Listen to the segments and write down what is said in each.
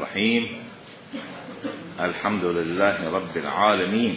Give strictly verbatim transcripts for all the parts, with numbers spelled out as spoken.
الرحيم. الحمد لله رب العالمين.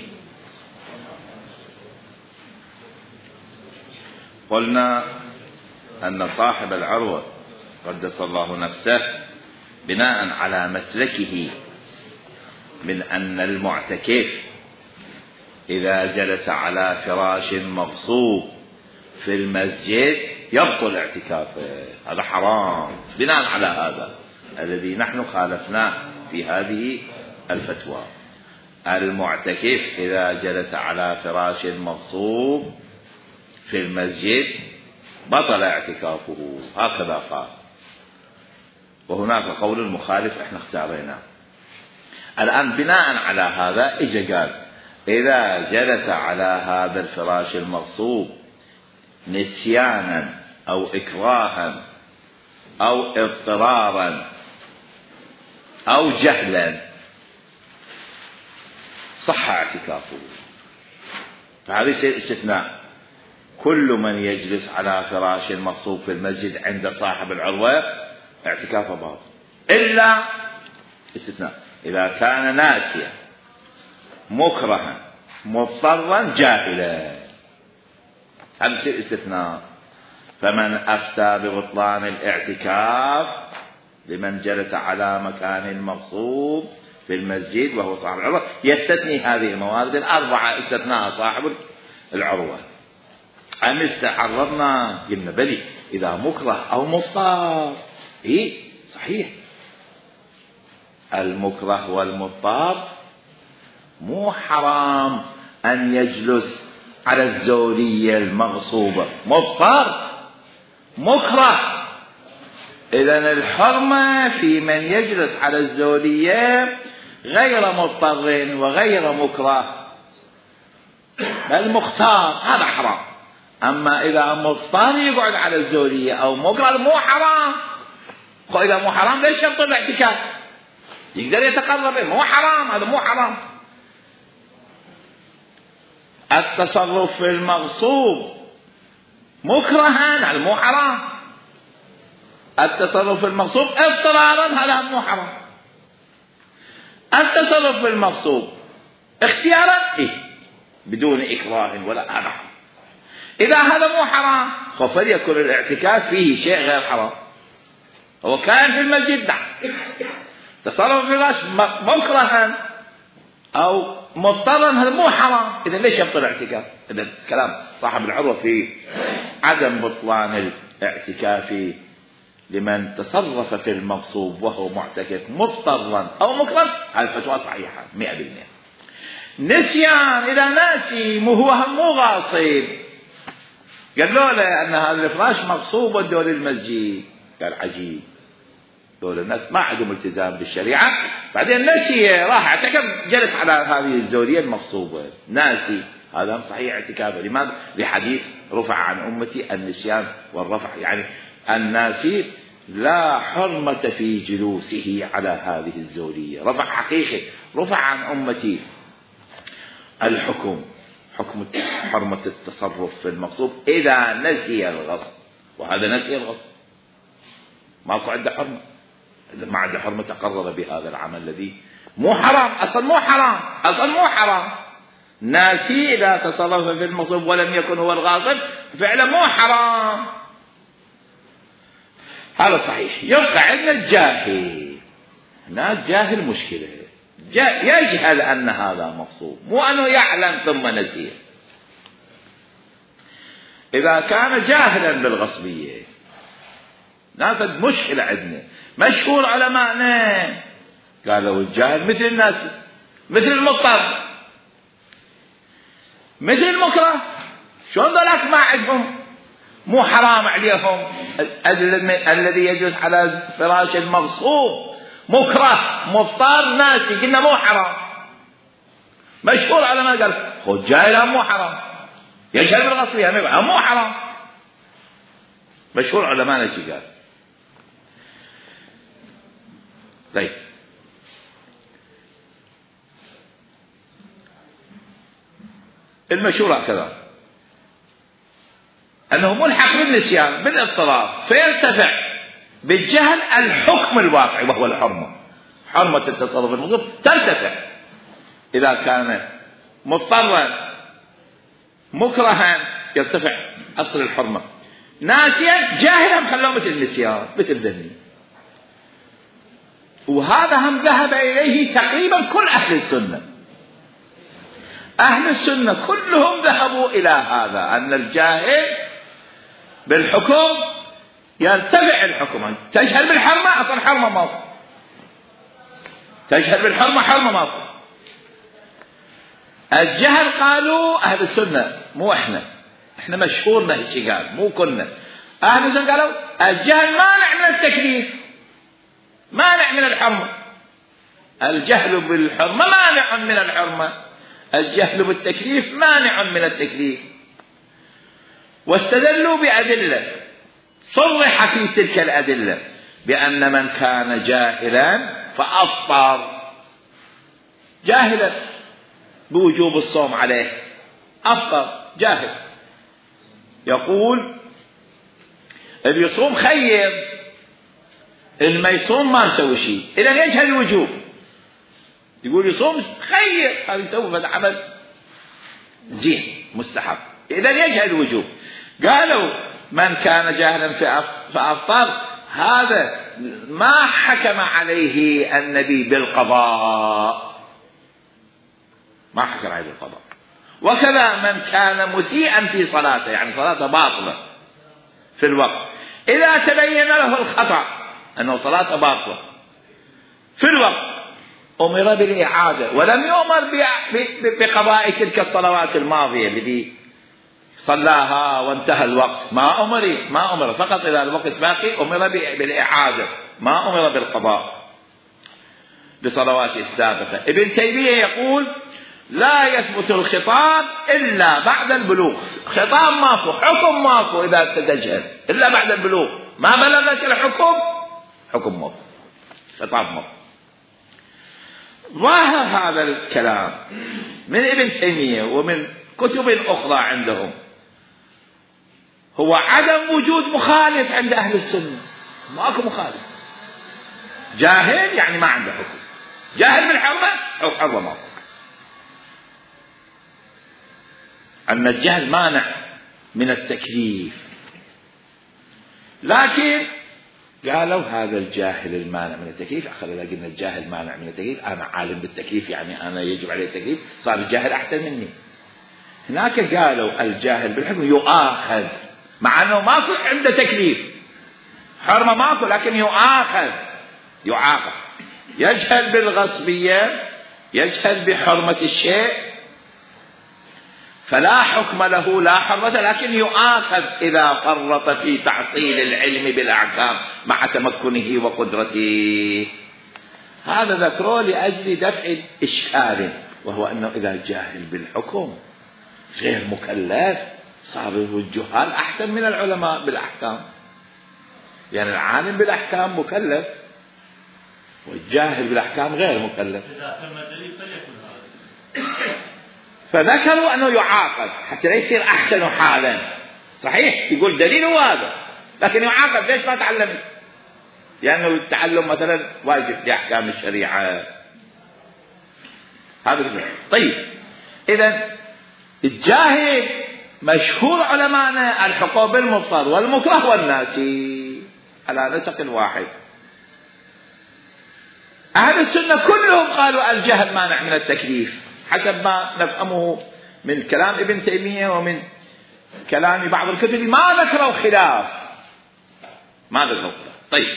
قلنا أن صاحب العروة قدس الله نفسه بناء على مسلكه من أن المعتكف إذا جلس على فراش مغصوب في المسجد يبطل اعتكافه، هذا حرام بناء على هذا الذي نحن خالفناه في هذه الفتوى. المعتكف إذا جلس على فراش مغصوب في المسجد بطل اعتكافه، هكذا قال. وهناك قول مخالف احنا اختاريناه. الآن بناء على هذا اجى قال إذا جلس على هذا الفراش المغصوب نسيانا أو إكراها أو اضطرارا أو جهلا صح اعتكافه. فهذا استثناء، كل من يجلس على فراش مغصوب في المسجد عند صاحب العروة اعتكافه باطل، إلا استثناء إذا كان ناسيا مكرها مضطرا جاهلا، هذا استثناء. فمن أفتى ببطلان الاعتكاف لمن جلس على مكان مغصوب في المسجد وهو صاحب العروة يستثني هذه الموارد الأربعة استثناء صاحب العروة. أم استعرضنا قلنا بلي إذا مكره أو مضطر، إيه صحيح المكره والمضطر مو حرام أن يجلس على الزولية المغصوبة، مضطر مكره. إذن الحرمة في من يجلس على الزولية غير مضطر وغير مكره بل مختار، هذا حرام. أما إذا مضطر يقعد على الزولية أو مكره مو حرام. إذا مو حرام ليش يبطل الاعتكاف؟ يقدر يتقرب، مو حرام، هذا مو حرام. التصرف في المغصوب مكرها هذا مو حرام، التصرف في المغصوب اضطرارا هذا مو حرام. التصرف في المغصوب اختيارا إيه بدون إكراه ولا هذا حرام. إذا هذا مو حرام فليكن الاعتكاف فيه شيء غير حرام. هو كان في المسجد ده تصرف في الفراش مكرها أو مضطرا هذا مو حرام، إذا ليش يبطل الاعتكاف؟ إذا كلام صاحب العروة في عدم بطلان الاعتكاف لمن تصرف في المغصوب وهو معتكف مضطرا أو مكرها، هذه الفتوى صحيحة مئة بالمئة. نسيان إذا ناسي مو هو مو غاصب، قالوا له أن هذا الفراش مغصوب ودول المسجد، قال عجيب دول الناس ما عندهم التزام بالشريعة، بعدين نسي راح اعتكف جلس على هذه الزولية المغصوبة ناسي، هذا صحيح اعتكافه. لماذا؟ لحديث رفع عن أمتي النسيان والرفع، يعني الناسي لا حرمة في جلوسه على هذه الزولية، رفع حقيقي، رفع عن أمتي الحكم، حكم حرمة التصرف في المغصوب إذا نسي الغصب، وهذا نسي الغصب ماكو عنده حرمة، ما عنده حرمة تقرر بهذا العمل الذي مو حرام، أصلا مو حرام، أصلا مو حرام. ناسي إذا تصرف في المغصوب ولم يكن هو الغاصب فعلا مو حرام، هذا صحيح. يبقى عندنا الجاهل، هنا الجاهل مشكلة، يجهل أن هذا مغصوب، مو أنه يعلم ثم نسيه. إذا كان جاهلا بالغصبية نافذ مشكلة عندنا، مشهور علماءنا قالوا الجاهل مثل الناس، مثل المضطر، مثل المكره. شلون ذلك ما عندهم مو حرام عليهم الذي يجلس على فراش المغصوب مكره مضطر ناسي، قلنا مو حرام. مشهور علماء قال هو الجاهل مو حرام، يجهل بالغصبية مو حرام، مشهور علماءنا شي قال. طيب المشهور هكذا أنه ملحق بالنسيان بالاضطرار فيرتفع بالجهل الحكم الواقعي وهو الحرمة، حرمة التصرف المطلوب ترتفع إذا كان مضطرا مكرها يرتفع أصل الحرمة، ناسيا جاهلا خلوه مثل النسيان مثل ذهني. وهذا هم ذهب إليه تقريبا كل أهل السنة. أهل السنة كلهم ذهبوا إلى هذا، أن الجاهل بالحكم يرتفع الحكم. تجهل بالحرمة أصلا حرمة ماكو، تجهل بالحرمة حرمة ماكو. الجهل قالوا أهل السنة مو إحنا، إحنا مشهورنا هيك قال مو كنا. أهل السنة قالوا الجهل مانع من التكليف، مانع من الحرمة. الجهل بالحرمة مانع من الحرمة، الجهل بالتكليف مانع من التكليف. واستدلوا بأدلة صرح في تلك الأدلة بأن من كان جاهلا فأفطر، جاهلا بوجوب الصوم عليه أفطر جاهل، يقول اللي يصوم خير، اللي ما يصوم ما يسوي شيء، إذا يجهل الوجوب. يقول يصوم خير، هذا يسوي هذا عمل زين مستحب، إذا يجهل الوجوب. قالوا من كان جاهلا فأفطر، هذا ما حكم عليه النبي بالقضاء، ما حكم عليه بالقضاء. وكذا من كان مسيئا في صلاته، يعني صلاته باطلة في الوقت، إذا تبين له الخطأ أنه صلاته باطلة في الوقت أمر بالإعادة، ولم يؤمر بقضاء تلك الصلوات الماضية التي صلاها وانتهى الوقت. ما أمر ما أمر فقط إذا الوقت باقي أمر بالإعادة، ما أمر بالقضاء لصلوات السابقة. ابن تيمية يقول لا يثبت الخطاب إلا بعد البلوغ، خطاب ماكو، حكم ماكو إذا تتجهل إلا بعد البلوغ، ما بلغت الحكم حكم ماكو، خطاب ماكو. ظاهر هذا الكلام من ابن تيمية ومن كتب أخرى عندهم هو عدم وجود مخالف عند أهل السنة، ماكو مخالف. جاهل يعني ما عنده حكم، جاهل بالحرمة أو حرمة ماكو. أن الجهل مانع من التكليف، لكن قالوا هذا الجاهل المانع من التكليف، أخذ إذا قلنا الجاهل مانع من التكليف، أنا عالم بالتكليف يعني أنا يجب عليه التكليف، صار الجاهل أحسن مني. هناك قالوا الجاهل بالحكم يؤاخذ، مع أنه ماكو عنده تكليف، حرمة ماكو، لكن يؤاخذ يعاقب. يجهل بالغصبية، يجهل بحرمة الشيء، فلا حكم له لا حرمة، لكن يؤاخذ إذا فرط في تحصيل العلم بالأحكام مع تمكنه وقدرته. هذا ذكره لأجل دفع إشكال، وهو أنه إذا جاهل بالحكم غير مكلف صار الجهال أحسن من العلماء بالأحكام، يعني العالم بالأحكام مكلف والجاهل بالأحكام غير مكلف. فذكروا أنه يعاقب حتى لا يصير أحسن حالا. صحيح يقول دليله هذا، لكن يعاقب ليش ما تعلمت؟ لأنه يعني التعلم مثلا واجب لأحكام الشريعة. هذا طيب. إذن الجاهل مشهور علماءنا الحكم بالمضطر والمكره والناسي على نسق واحد. أهل السنة كلهم قالوا الجهل مانع من التكليف، حسب ما نفهمه من كلام ابن تيمية ومن كلام بعض الكتب، ما ذكروا خلاف، ما ذكروا خلاف. طيب،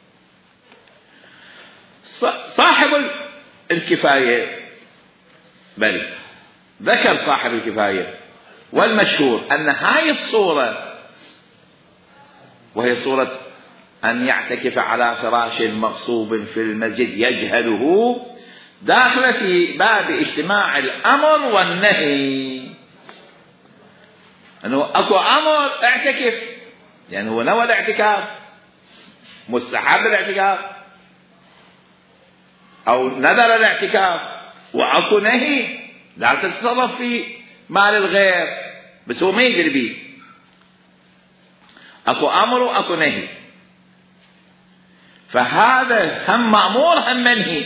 صاحب الكفاية بل ذكر صاحب الكفاية والمشهور أن هاي الصورة، وهي صورة أن يعتكف على فراش مغصوب في المسجد يجهله، داخل في باب اجتماع الأمر والنهي. أنه أكو أمر اعتكف، يعني هو نوى الاعتكاف، مستحب الاعتكاف أو نذر الاعتكاف، وأكو نهي لا تتصرف في مال الغير، بس هو ما يدري بيه. أكو أمر وأكو نهي. فهذا هم مأمور هم منهي.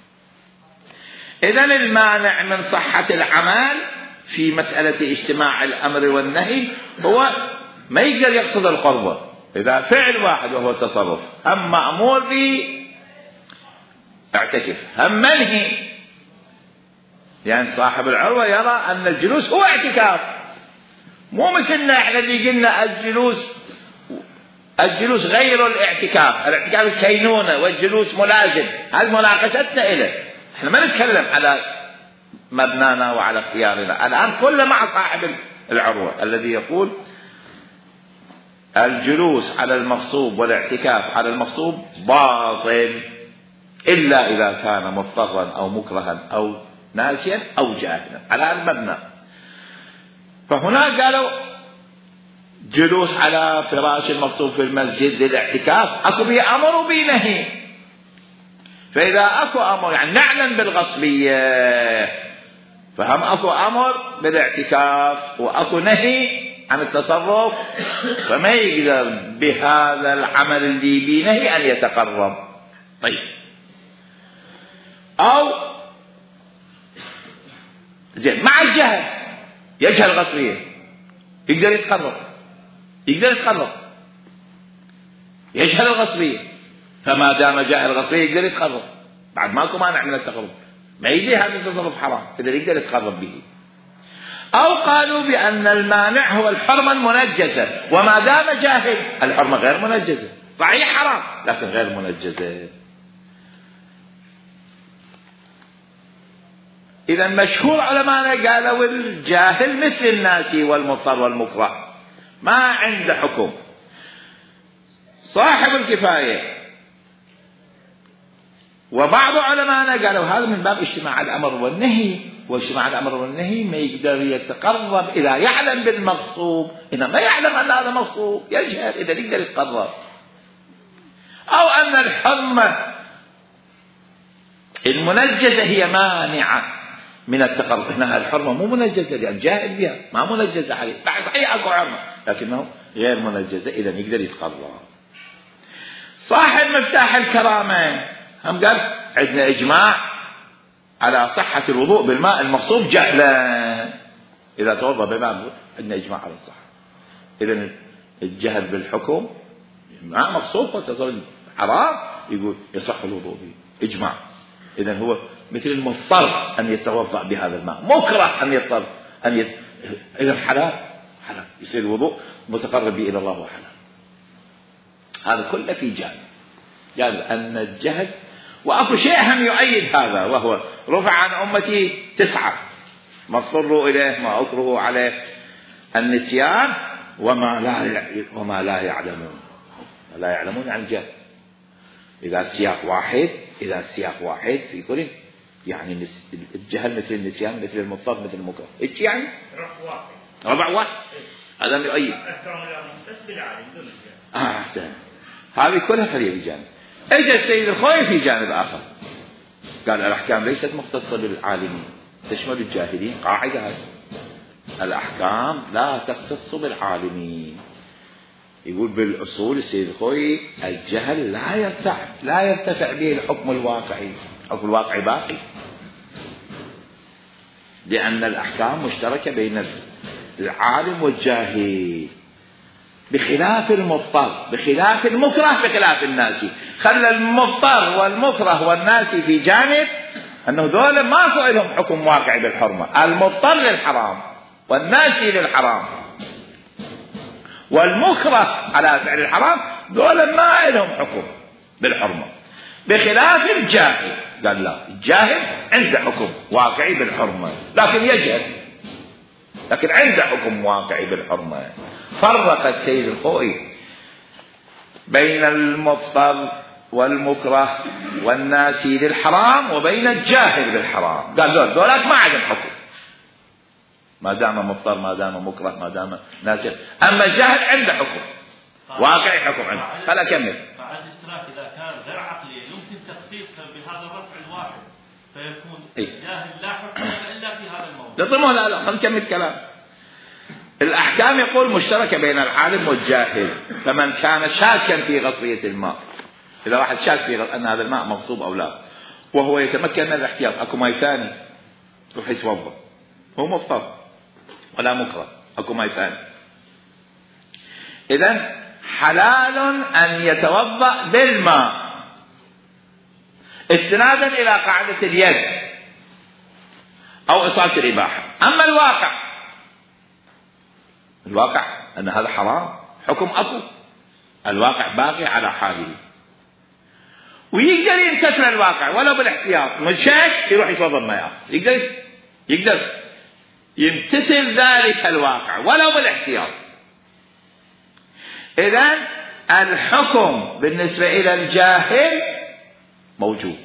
إذن المانع من صحة العمل في مسألة اجتماع الأمر والنهي هو ما يقدر يقصد القربة. إذا فعل واحد وهو التصرف هم مأمور به اعتكف هم منهي، يعني صاحب العروة يرى أن الجلوس هو اعتكاف، مو مثلنا احنا اللي قلنا الجلوس الجلوس غير الاعتكاف، الاعتكاف الكينونة والجلوس ملازم، هذه مناقشتنا إله. احنا ما نتكلم على مبنانا وعلى اختيارنا الآن، كله مع صاحب العروة الذي يقول الجلوس على المغصوب والاعتكاف على المغصوب باطل إلا إذا كان مضطرا أو مكرها أو ناسيا أو جاهلا على المبنى. فهنا قالوا جلوس على فراش المغصوب في المسجد للاعتكاف أكو به أمر وبه نهي. فإذا أكو أمر يعني نعلم بالغصبية، فهم أكو أمر بالاعتكاف وأكو نهي عن التصرف، فما يقدر بهذا العمل اللي به نهي أن يتقرب. طيب أو زين مع الجهل يجهل غصبية يقدر يتقرب، يقدر يتقرب يجهل الغصبية، فما دام جاهل الغصبية يقدر يتقرب بعد ماكو مانع من التقرب، ما يجي هذا التصرف حرام إذا يقدر يتقرب به. أو قالوا بأن المانع هو الحرمة المنجزة، وما دام جاهل الحرمة غير منجزة، صحيح حرام لكن غير منجزة. إذا مشهور علماءنا قالوا الجاهل مثل الناسي والمضطر والمكره ما عنده حكم. صاحب الكفاية وبعض علماءنا قالوا هذا من باب اجتماع الأمر والنهي، واجتماع الأمر والنهي ما يقدر يتقرب إذا يعلم بالمغصوب، إذا ما يعلم أن هذا مغصوب يجهل إذا يقدر يتقرب. أو أن الحرمة المنجزة هي مانعة من التقرب، هنا الحرمة مو منجزة لأن جاهل بها ما منجزة عليه، صحيح أكو حرمة لكنه غير منجزة إذا يقدر يتقرب. صاحب مفتاح الكرامة هم قال عندنا إجماع على صحة الوضوء بالماء المغصوب جهلا، إذا توضأ بماء عندنا إجماع على الصحة. إذا الجهل بالحكم ماء مغصوب وتصل حرام يقول يصح الوضوء به إجماع. إذا هو مثل المضطر أن يتوضأ بهذا الماء، مكره أن يضطر أن يت... إذا حلال حلال يصير الوضوء متقرب به إلى الله وحلال. هذا كله في جانب قال أن الجهل. وأكو شيء هم يؤيد هذا وهو رفع عن أمتي تسعة ما اضطروا إليه ما أكرهوا عليه النسيان وما لا وما لا يعلمون. لا يعلمون عن الجهل إذا السياق واحد، إذا السياق واحد في كل يعني الجهل مثل النسيان مثل المضطر مثل المكره إيش يعني ربع واحد هذا يؤيد. آه أحسن هذه كلها خليها بجانب. اجى السيد الخوي في جانب آخر قال الأحكام ليست مختصة بالعالمين تشمل الجاهلين. قاعدة هذه الأحكام لا تختص بالعالمين. يقول بالأصول السيد الخوي الجهل لا يرتفع لا يرتفع به الحكم الواقعي، الحكم الواقعي باقي لأن الأحكام مشتركة بين العالم والجاهل بخلاف المضطر بخلاف المكره بخلاف الناسي. خلى المضطر والمكره والناسي في جانب أنه دول ما لهم حكم واقعي بالحرمة. المضطر للحرام والناسي للحرام والمكره على فعل الحرام دول ما لهم حكم بالحرمة بخلاف الجاهل. قال لا الجاهل عنده حكم واقعي بالحرمة لكن يجهل لكن عنده حكم واقعي بالحرمة. فرق السيد الخوئي بين المضطر والمكره والناسي للحرام وبين الجاهل بالحرام. قال دول دولات ما عندهم حكم ما دام مضطر ما دام مكره ما دام ناسي. أما الجاهل عنده حكم واقعي حكم عنده. خلا كمل. مع الاشتراك إذا كان غير عقلي يمكن تخصيصه بهذا الرفع الواحد فيكون الجاهل لا حكم إلا في هذا الموضوع. لا لا خلنا نكمل كلام. الأحكام يقول مشتركة بين العالم والجاهل، فمن كان شاكا في غصبية الماء إذا واحد شاك في أن هذا الماء مغصوب أو لا وهو يتمكن من الاحتياط، أكو ماء ثاني يروح يتوضأ، هو مضطر ولا مكره، أكو ماء ثاني. إذن حلال أن يتوضأ بالماء استنادا إلى قاعدة اليد أو إصابة الإباحة. أما الواقع، الواقع أن هذا حرام، حكم أكو، الواقع باقي على حاله، ويقدر يمتثل الواقع ولو بالاحتياط، من شاك يروح يتوضأ الماء، يقدر يقدر يمتثل ذلك الواقع ولو بالاحتياط. إذن الحكم بالنسبة إلى الجاهل موجود.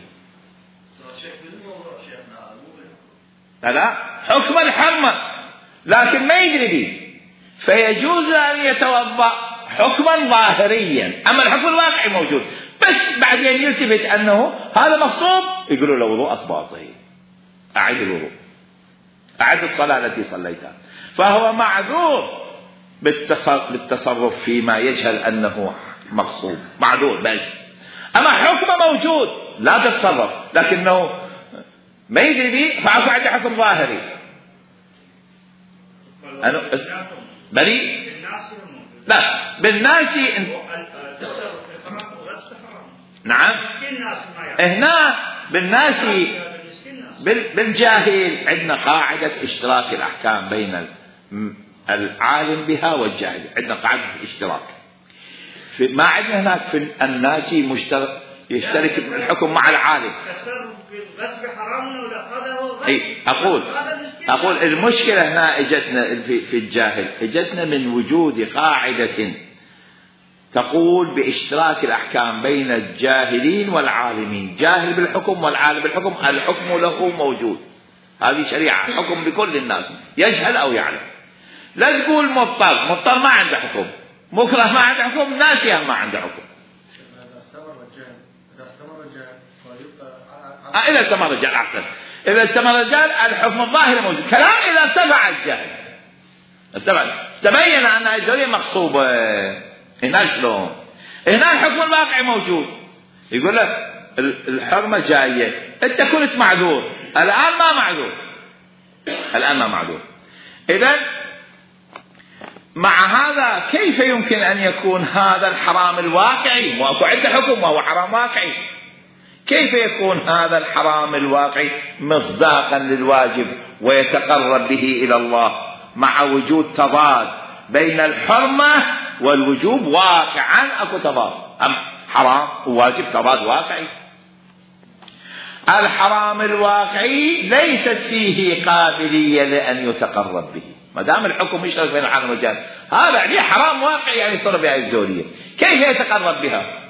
لا، حكم الحرمة لكن ما يدري به، فيجوز أن يتوضأ حكما ظاهريا، أما الحكم الواقعي موجود، بس بعدين يلتفت أنه هذا مغصوب، يقولوا له وضوءك باطل، أعد الوضوء، أعد الصلاة التي صليتها، فهو معذور بالتصرف فيما يجهل أنه مغصوب، معذور بس. أما حكم موجود لا تتصرف لكنه ما يدري به، فعفو عنده حكم ظاهري. أنا بريء لا بالناسي انت... نعم هنا بالناسي بالجاهل عندنا قاعدة اشتراك الأحكام بين العالم بها والجاهل، عندنا قاعدة الاشتراك، ما عندنا هناك في الناسي مشترك يشترك الحكم مع العالم. أي أقول أقول المشكلة هنا اجتنا في الجاهل، اجتنا من وجود قاعدة تقول باشتراك الأحكام بين الجاهلين والعالمين، جاهل بالحكم والعالم بالحكم، الحكم له موجود، هذه شريعة، حكم بكل الناس يجهل أو يعلم. لا تقول مضطر، مضطر ما عنده حكم، مكره ما عنده حكم، ناسيا ما عنده حكم. آه إذا استمر الرجال أحسن، إذا استمر الرجال الحكم الظاهر موجود، كلام إذا ارتفع الجهل، ارتفع تبين أن الجريمة مغصوبة، هنا شلون؟ هنا الحكم الواقعي موجود، يقول لك الحرمة جاية، أنت كنت معذور، الآن ما معذور، الآن ما معذور. إذن مع هذا كيف يمكن أن يكون هذا الحرام الواقعي، وأكو عنده حكم وهو حرام واقعي، كيف يكون هذا الحرام الواقعي مصداقا للواجب ويتقرب به إلى الله مع وجود تضاد بين الحرمة والوجوب؟ واقعا أكو تضاد، أم حرام وواجب تضاد واقعي. الحرام الواقعي ليست فيه قابلية لأن يتقرب به، ما دام الحكم يشترك بين العالم والجاهل، هذا يعني حرام واقعي، يعني صار بها الزورية، كيف يتقرب بها؟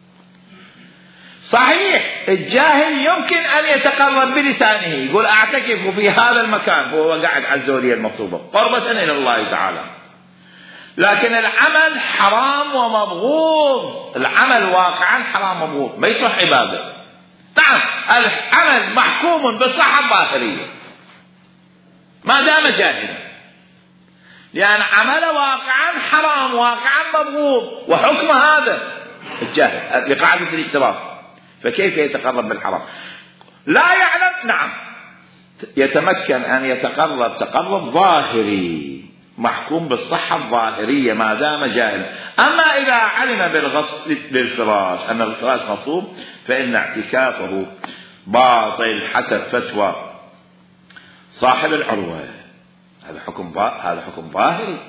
صحيح الجاهل يمكن أن يتقرب بلسانه، يقول أعتكف في هذا المكان وهو قاعد على الزورية المغصوبة قربة إلى الله تعالى، لكن العمل حرام ومبغوض، العمل واقعا حرام ومبغوض، ما يصح عبادة. نعم العمل محكوم بالصحة الظاهرية ما دام جاهلا، لأن عمل واقعا حرام واقعا مبغوض، وحكم هذا الجاهل لقاعدة الاشتراك، فكيف يتقرب بالحرام؟ لا يعلم، نعم يتمكن أن يتقرب تقرب ظاهري محكوم بالصحة الظاهرية ما دام جاهل. أما إذا علم بالغصب للفراش أن الفراش مطلوب فإن اعتكافه باطل حسب فتوى صاحب العروة. هذا حكم هذا حكم ظاهري،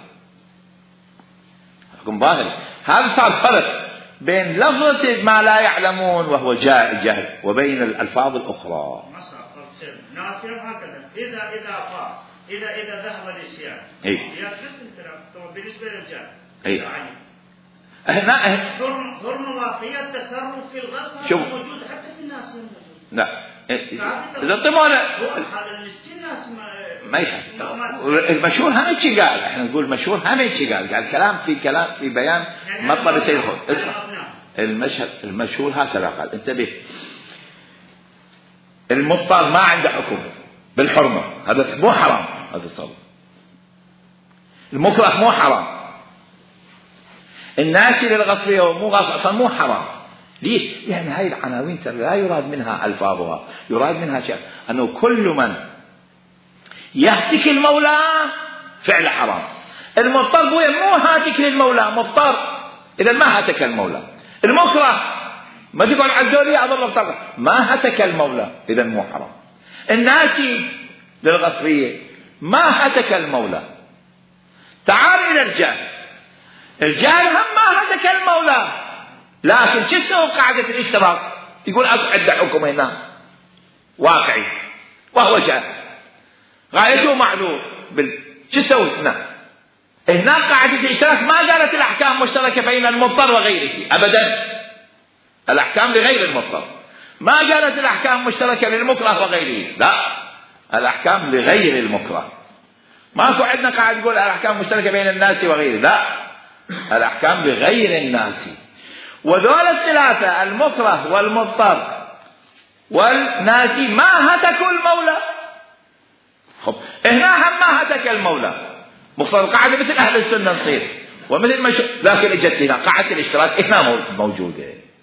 حكم ظاهري. هذا صار فرق بين لفظة ما لا يعلمون وهو جاهل وبين الألفاظ الأخرى. ناصر هكذا إذا إذا قام إذا إذا ذهب للصيام يجلس الكلام بالنسبة للجاهل. أي. هنا حرمة واقعية التصرف في الغصب موجود حتى في الناس موجود. لا. إذا طبعا هذا المسكين ناس ما يشهد. المشهور هم يشي قال، إحنا نقول مشهور هم يشي قال، قال كلام في كلام في بيان مطلب سيد خود. اسمع المشهد المشهور هكذا قال، انتبه. المضطر ما عنده حكم بالحرمة، هذا مو حرام، هذا الصواب. المكره مو حرام، الناسي للغصبية مو غصب أصلا مو حرام، ليش؟ لأن هذه العناوين لا يراد منها ألفاظها، يراد منها شيء أنه كل من يهتك المولى فعل حرام. المضطر مو هاتك للمولى، مضطر إذا ما هتك المولى. المكره ما تقول عزولي أضر مضطر، ما هتك المولى إذا مو حرام. الناسي للغصبية ما هتك المولى. تعال إلى الجاهل، الجاهل هم ما هتك المولى، لكن شو سوى قاعدة الاشتراك؟ يقول عند حكم هنا واقعي وهو جاهل غايته معذور بال... شو سوى هنا؟ هنا قاعدة الاشتراك ما قالت الأحكام مشتركة بين المضطر وغيره أبدا، الأحكام لغير المضطر. ما قالت الأحكام مشتركة للمكره وغيره، لا، الأحكام لغير المكره. ماكو عندنا قاعد يقول الأحكام مشتركة بين الناس وغيره، لا، الأحكام لغير الناس. وذول الثلاثة المكره والمضطر والناسي ما هتكوا المولى. خب هنا هم ما هتك المولى، مقصد القاعدة مثل أهل السنة نصير ومثل مش... لكن اجت هنا قاعدة الاشتراك هنا موجودة.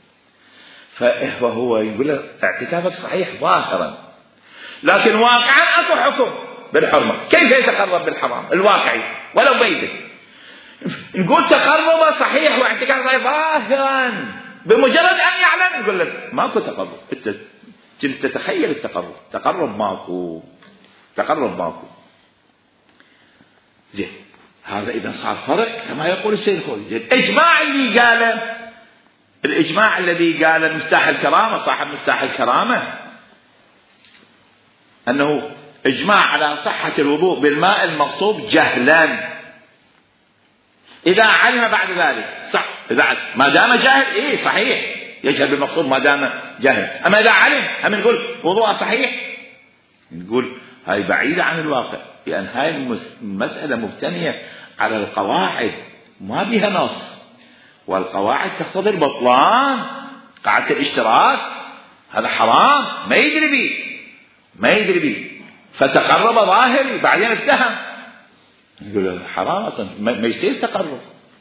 فهو يقول اعتكافك صحيح ظاهرا، لكن واقعا اكو حكم بالحرمة. كيف يتقرب بالحرام الواقعي ولو بيده؟ نقول تقرب صحيح واعتكاف صحيح ظاهرا، بمجرد ان يعلن يقول لك ماكو تقرب. انت تتخيل التقرب، تقرب ماكو، تقرب ماكو. زين هذا اذا صار فرق كما يقول السيد الخوئي. الاجماع اللي قاله، الاجماع الذي قاله مفتاح الكرامة صاحب مفتاح الكرامة انه اجماع على صحة الوضوء بالماء المغصوب جهلا. اذا علم بعد ذلك صح، اذا ما دام جاهل ايه صحيح يجهل بالمغصوب ما دام جاهل. اما اذا علم هم نقول وضوءه صحيح، نقول هاي بعيدة عن الواقع، لان هاي المسألة مبتنية على القواعد ما بها نص، والقواعد تقتضي البطلان. قاعدة الاشتراك هذا حرام ما يدري بيه، ما يدري بيه، فتقرب ظاهري بعدين اتهم، يقول حرام اصلا ما يصير تقرب.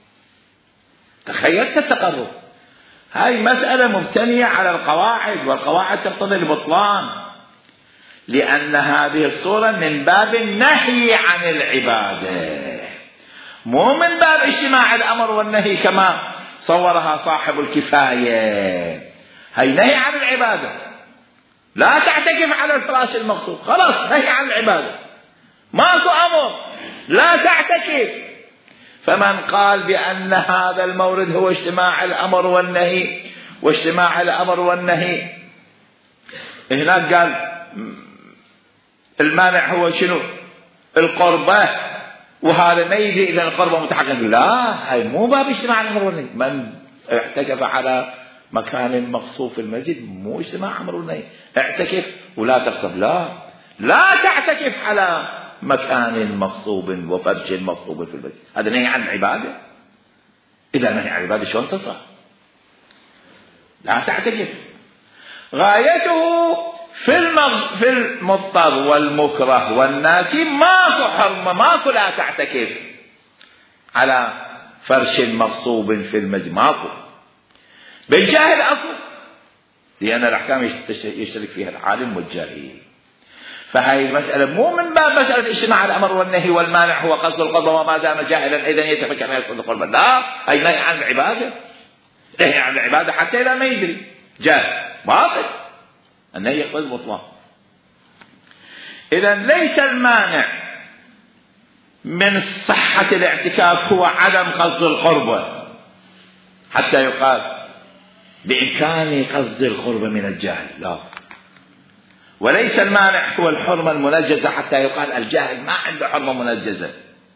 تخيلت التقرب. هاي مسألة مبتنية على القواعد، والقواعد تقتضي البطلان، لأن هذه الصورة من باب النهي عن العبادة، مو من باب اجتماع الأمر والنهي كما صورها صاحب الكفاية. هي نهي عن العبادة، لا تعتكف على الفراش المغصوب، خلاص نهي عن العبادة، ماكو أمر لا تعتكف. فمن قال بأن هذا المورد هو اجتماع الأمر والنهي، واجتماع الأمر والنهي هناك قال المانع هو شنو؟ القربة، وهذا ما يجي إذا القربة متحقق. لا، هاي مو باب اجتماع الأمر والنهي. من اعتكف على مكان مغصوب في المسجد مو اجتماع أمر والنهي، اعتكف ولا تغصب. لا، لا تعتكف على مكان مغصوب وفرش مغصوب في المسجد، هذا نهي عن العبادة. إذا نهي عن العبادة شلون تصح؟ لا تعتكف. غايته في المغ... في المضطر والمكره والناسي ماكو حرمة، ماكو لا تعتكف على فرش مغصوب في المسجد، ماكو. بالجاهل أكو، لأن الأحكام يشترك فيها العالم والجاهل. فهذه المسألة مو من باب مسألة اجتماع الأمر والنهي والمانع هو قصد القربة وما دام جاهلا إذن يتفكر ما يقصد القربة. لا، أي نهي عن العبادة، نهي عن العبادة حتى إذا ما يدري جاهل باطل، النهي يقصد المطلق. إذن ليس المانع من صحة الاعتكاف هو عدم قصد القربة حتى يقال بإمكان قصد القربة من الجاهل، لا. وليس المانع هو الحرمة المنجزة حتى يقال الجاهل ما عنده حرمة منجزة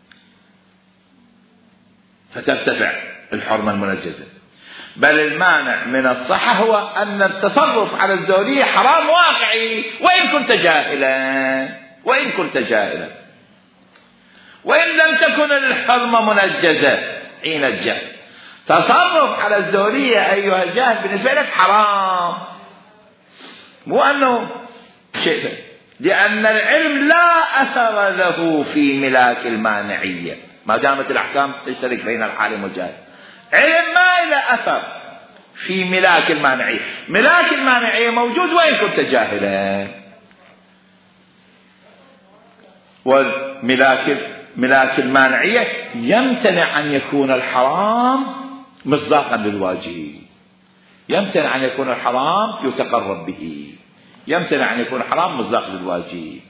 فترتفع الحرمة المنجزة. بل المانع من الصحة هو أن التصرف على الزوجية حرام واقعي وإن كنت جاهلا، وإن كنت جاهلا، وإن لم تكن الحرمة منجزة حين الجهل. تصرف على الزوجية أيها الجاهل بالنسبة لك حرام، مو أنه شيء، لأن العلم لا أثر له في ملاك المانعية ما دامت الأحكام تشترك بين العالم والجاهل. علم ما له أثر في ملاك المانعية. ملاك المانعية موجود وإن كنت جاهلا، والملاك ملاك المانعية يمتنع أن يكون الحرام مصداقا للواجب، يمتنع أن يكون الحرام يتقرب به، يمتنع أن يكون الحرام مصداق للواجب.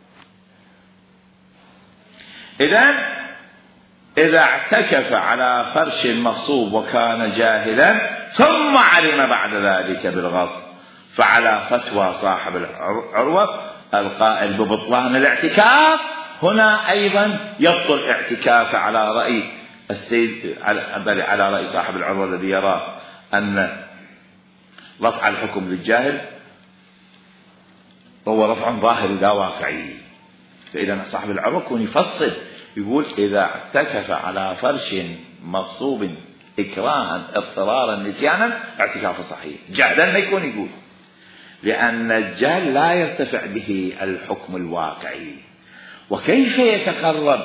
إذن إذا اعتكف على فرش مغصوب وكان جاهلا ثم علم بعد ذلك بالغصب، فعلى فتوى صاحب العروة القائل ببطلان الاعتكاف هنا أيضا يبطل اعتكاف على رأي السيد بل على رأي صاحب العروة الذي يرى أن رفع الحكم للجاهل هو رفع ظاهري لا واقعي. فإذا صاحب العروة يكون يفصل يقول إذا اعتكف على فرش مغصوب إكراها اضطرارا نسيانا اعتكاف صحيح، جهلا ما يكون يقول، لأن الجهل لا يرتفع به الحكم الواقعي. وكيف يتقرب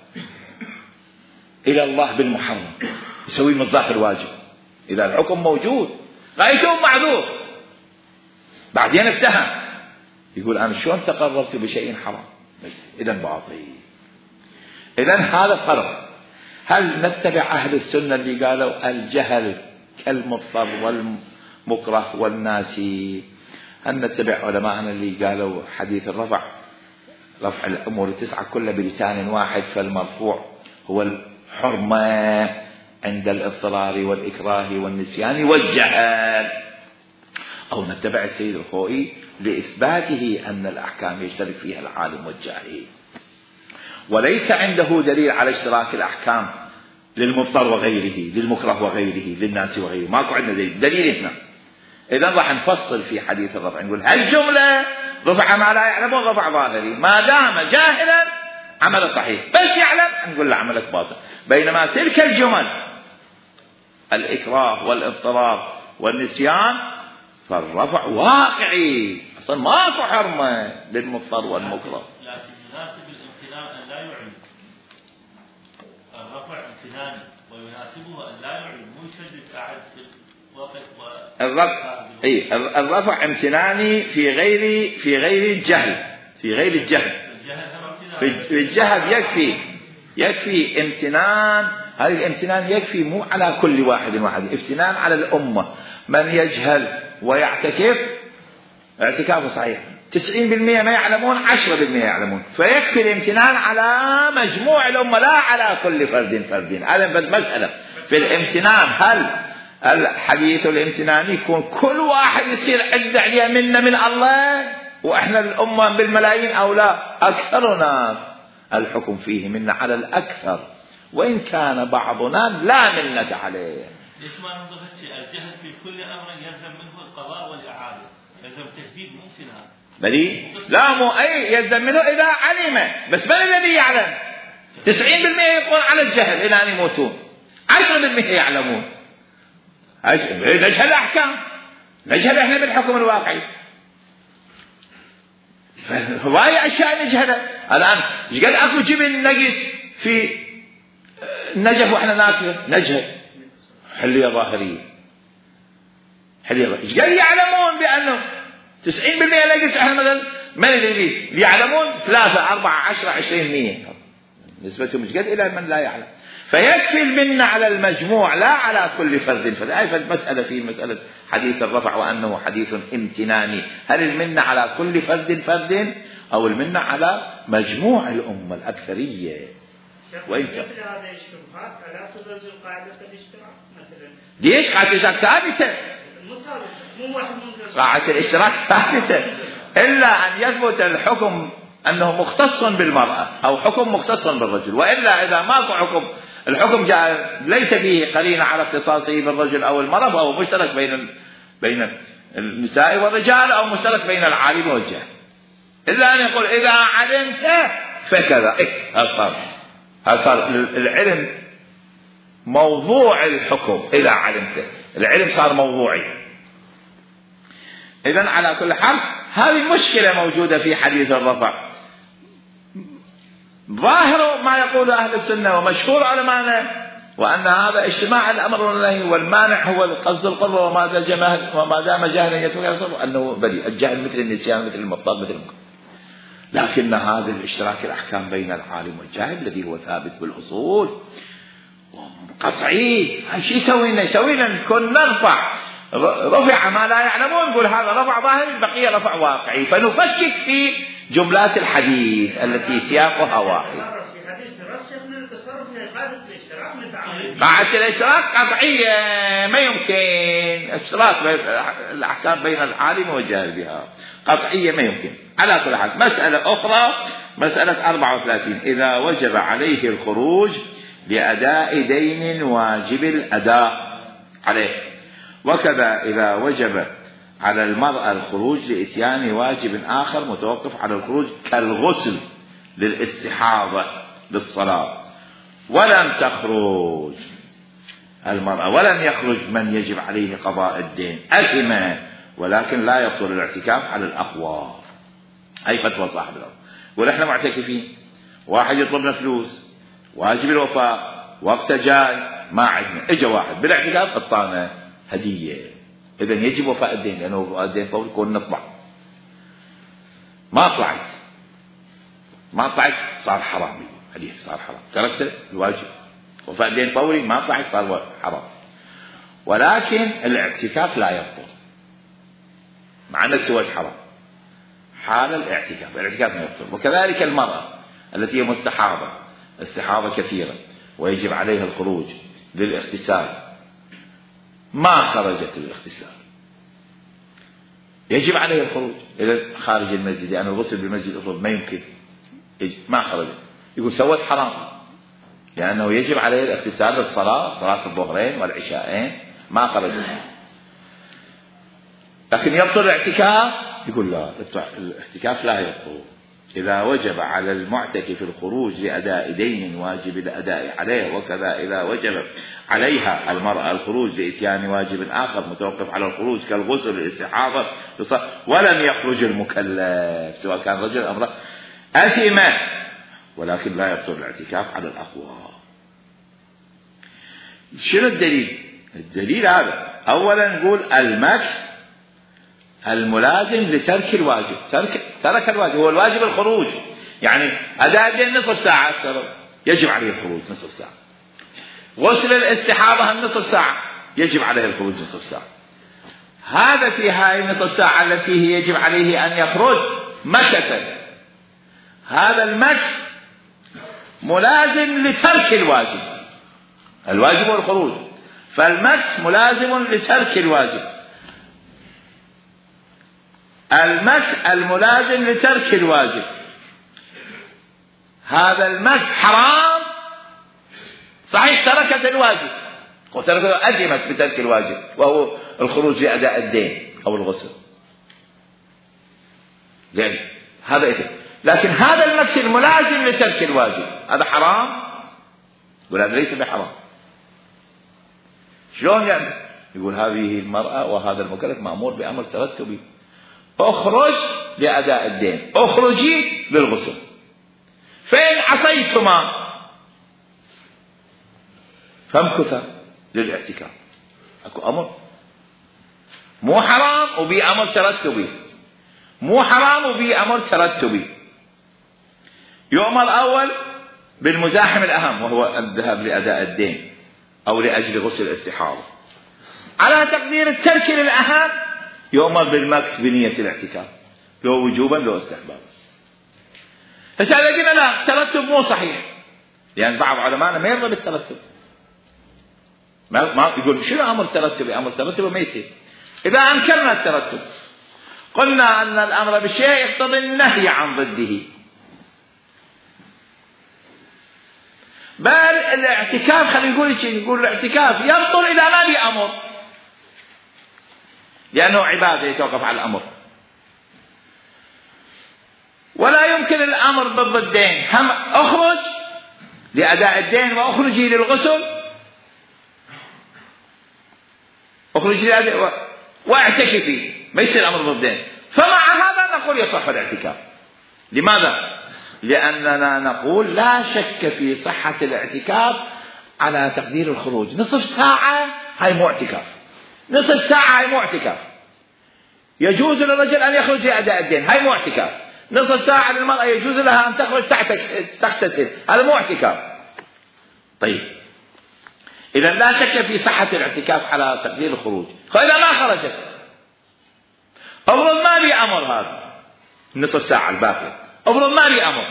إلى الله بالمحرم؟ يسوي مصداق الواجب إذا الحكم موجود، غايته معذور، بعدين افتهم يقول أنا شلون تقربت بشيء حرام؟ إذا باطل. إذا هذا فرق. هل نتبع أهل السنة اللي قالوا الجهل كالمضطر والمكره والناسي؟ هل نتبع علماءنا اللي قالوا حديث الرفع رفع الأمور التسعة كلها بلسان واحد فالمرفوع هو الحرمة عند الاضطرار والإكراه والنسيان والجهل؟ أو نتبع السيد الخوئي لإثباته أن الأحكام يشترك فيها العالم والجاهل، وليس عنده دليل على اشتراك الأحكام للمضطر وغيره، للمكره وغيره، للناس وغيره، ماكو عندنا دليل, دليل هنا. إذا راح نفصل في حديث الرفع نقول هالجملة رفع ما لا يعلمه رفع ظاهري، ما دام جاهلا عمل صحيح، بس يعلم نقول له عملك باطل. بينما تلك الجمل الإكراه والاضطرار والنسيان فالرفع واقعي، أصلا ماكو حرمة للمضطر والمكره. لكن يناسب الامتنان أن لا يعلم، الرفع امتنان ويناسبه أن لا يعلم، مو يشدد أحد في الوقت و الرفع اي الرفع امتناني في غير في غير الجهل، في غير الجهل في الجهل يكفي يكفي امتنان. هذا الامتنان يكفي مو على كل واحد واحد، امتنان على الأمة. من يجهل ويعتكف اعتكافه صحيح، تسعين بالمئة ما يعلمون، عشرة بالمئة يعلمون، فيكفي الامتنان على مجموع الأمة لا على كل فرد فرد. هذا بس مسألة في الامتنان، هل الحديث الامتناني يكون كل واحد يصير عدة عليه منا من الله وإحنا الأمة بالملايين أو لا؟ أكثرنا الحكم فيه منا على الأكثر، وإن كان بعضنا لا منة عليه. ليش ما ننظر هالشيء؟ الجهل في كل أمر يلزم منه القضاء والإعادة، يلزم تجديد ممكن هذا بلي لا مو أي يلزم منه إذا علم، بس من الذي يعلم؟ تسعين بالمئة يقول على الجهل إلى أن يموتون، عشرة بالمئة يعلمون. نجهل الأحكام، نجهل إحنا بالحكم الواقعي، هواية أشياء نجهلها. الآن إيش قد أكو جبن نقص في النجف وإحنا ناكله نجهل، حلية ظاهرية، حلية ظاهرية. إيش قد يعلمون بأنه تسعين بالمئة نقص إحنا مثلا من اللي يعلمون ثلاثة أربعة عشرة عشرين مية، نسبتهم إيش قد إلى من لا يعلم. فيكفي المنة على المجموع لا على كل فرد فرد. أي المسألة في مسألة حديث الرفع وأنه حديث امتناني، هل المنة على كل فرد فرد أو المنة على مجموع الأمة الأكثرية؟ وإن كان هذه الشبهات لا تزلزل قاعدة الاشتراك مثلا. ليش قاعدة الاشتراك ثابتة؟ مو واحد قاعدة الاشتراك ثابتة، إلا أن يثبت الحكم أنه مختص بالمرأة أو حكم مختص بالرجل، وإلا إذا ماكو حكم الحكم جاء ليس فيه قرينة على اختصاصه بالرجل أو المرأة، فهو مشترك بين بين النساء والرجال أو مشترك بين العالم والجاهل، إلا أن يقول إذا علمت فكذا. إيه هالصار هالصار العلم موضوع الحكم، إذا علمت العلم صار موضوعي. إذن على كل حال هذه مشكلة موجودة في حديث الرفع. ظاهر ما يقول أهل السنة ومشهور علماءنا وأن هذا اجتماع الأمر والنهي والمانع هو قصد القرب وما دام جاهلا يتوقع أنه بريء. الجهل مثل النسيان مثل المبطل مثل المكر. لكن هذا الاشتراك الأحكام بين العالم والجاهل الذي هو ثابت بالأصول قطعي. شو يسوي لنا؟ يسوي لنا نكون نرفع رفع ما لا يعلمون، نقول هذا رفع ظاهري البقية رفع واقعي، فنفكك في جملات الحديث التي سياقها واحد. بعد الاشتراك قطعية ما يمكن اشتراك الأحكام بين العالم والجاهل بها، قطعية ما يمكن. على كل حال مسألة أخرى، مسألة أربعة وثلاثين، إذا وجب عليه الخروج لأداء دين واجب الأداء عليه، وكذا إذا وجب على المرأة الخروج لإتيان واجب آخر متوقف على الخروج كالغسل للاستحاضة للصلاة، ولم تخرج المرأة ولم يخرج من يجب عليه قضاء الدين أثما، ولكن لا يبطل الاعتكاف على الأخوار. أي فتوى صاحب الأرض ونحن معتكفين، واحد يطلبنا فلوس واجب الوفاء وقت جاي ما عندنا، اجى واحد بالاعتكاف اعطانا هدية، إذا يجب وفاء الدين لأنه وفاء الدين فور يكون نطبع. ما طلعت ما طلعت صار حرام، حديث صار حرام، تركت الواجب. وفاء الدين فوري ما طلعت صار حرام، ولكن الاعتكاف لا يبطل مع أن الزواج حرام حال الاعتكاف، الاعتكاف ما يبطل. وكذلك المرأة التي هي مستحاضة، استحاضة كثيرة ويجب عليها الخروج للاغتسال، ما خرجت للاغتسال يجب عليها الخروج إلى خارج المسجد، لأن الغسل بالمسجد أفضل ما يمكن، ما خرجت يقول سوت حرام، لأنه يجب عليه الاغتسال للصلاة، صلاة الظهرين والعشاءين، ما خرجت. لكن يبطل الاعتكاف، يقول لا، الاعتكاف لا يبطل. إذا وجب على المعتكف الخروج لأداء دين واجب الأداء عليه، وكذا إذا وجب عليها المرأة الخروج لإتيان واجب آخر متوقف على الخروج كالغسل الاستحاضة، ولم يخرج المكلف سواء كان رجل أم امرأة أثم، ولكن لا يبطل الاعتكاف على الأقوى. شنو الدليل؟ الدليل هذا أولا نقول المكث الملازم لترك الواجب، ترك ترك الواجب، هو الواجب الخروج، يعني أداء الدين نصف ساعة يجب عليه الخروج نصف ساعة، غسل الاستحاضة النصف ساعة يجب عليه الخروج نصف ساعة. هذا في هاي النصف ساعة التي هي يجب عليه أن يخرج مكثا، هذا المكث ملازم لترك الواجب، الواجب والخروج، فالمكث ملازم لترك الواجب. المكث الملازم لترك الواجب، هذا المكث حرام، صحيح تركت الواجب وتركت أثمت بترك الواجب وهو الخروج لأداء الدين أو الغسل، يعني هذا إثم. لكن هذا المكث الملازم لترك الواجب هذا حرام، يقول هذا ليس بحرام. شلون يعني؟ يقول هذه المرأة وهذا المكلف مأمور بأمر ترتبي، اخرج لأداء الدين، اخرجي للغسل، فإن عصيتما فامكثا للاعتكاف. اكو امر مو حرام وبي امر ترتبي، مو حرام وبي امر ترتبي. يؤمر اول بالمزاحم الاهم وهو الذهاب لاداء الدين او لاجل غسل الاستحاضة، على تقدير الترك للاهم يؤمر بالمكث بنية الاعتكاف، لو وجوبا لو استحبابا. فإذا قلنا لا الترتب مو صحيح، يعني بعض علماءنا ما يرضى بالترتب، ما ما يقول شنو امر ترتب؟ امر ترتب ما يصير. اذا انكرنا الترتب قلنا ان الامر بالشيء يقتضي النهي عن ضده، بل الاعتكاف خلينا نقول شيء، نقول الاعتكاف يبطل اذا ما بي امر، لانه عباده يتوقف على الامر، ولا يمكن الامر بالضدين، هم اخرج لاداء الدين واخرجي للغسل، اخرجي لأداء واعتكفي، ما يصير الامر ضدين. فمع هذا نقول يصح الاعتكاف. لماذا؟ لاننا نقول لا شك في صحة الاعتكاف على تقدير الخروج نصف ساعة هاي مو اعتكاف، نصف ساعة هاي مو اعتكاف. يجوز للرجل أن يخرج لأداء الدين، هاي مو اعتكاف. نصف ساعة للمرأة يجوز لها أن تخرج تغتسل، هذا مو اعتكاف. طيب إذا لا شك في صحة الاعتكاف على تقدير الخروج. فإذا ما خرجت أفرض ما لي أمر هذا النصف ساعة الباقية، أفرض ما لي أمر،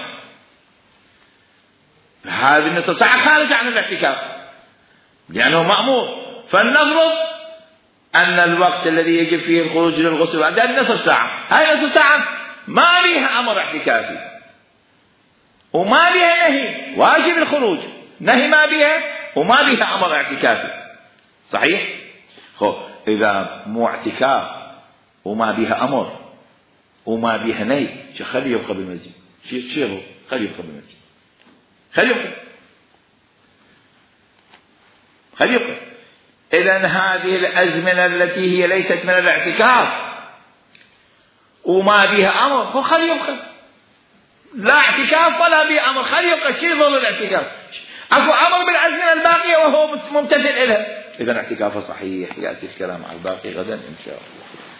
هذه النصف ساعة خارجة عن الاعتكاف لأنه مأمور. فلنفرض أن الوقت الذي يجب فيه الخروج للغسل وأداء نصف ساعة، هاي نصف ساعة ما ليها أمر اعتكافي وما ليها نهي واجب الخروج، نهي ما بيها وما بيها أمر اعتكافي، صحيح؟ خو إذا مو اعتكاف وما بيها أمر وما بيها نهي، شو خلي يبقى بالمسجد، شو شو خلي يبقى بالمسجد، خلي يبقى خلي يبقى. إذن هذه الأزمنة التي هي ليست من الاعتكاف وما بيها أمر هو خلي يبقى، لا اعتكاف ولا بيها أمر، خلي يبقى. شيء ظل الاعتكاف، أكو أمر بالأزمنة الباقية وهو ممتثل إلها، إذن اعتكافه صحيح. يأتي الكلام على الباقي غدا إن شاء الله.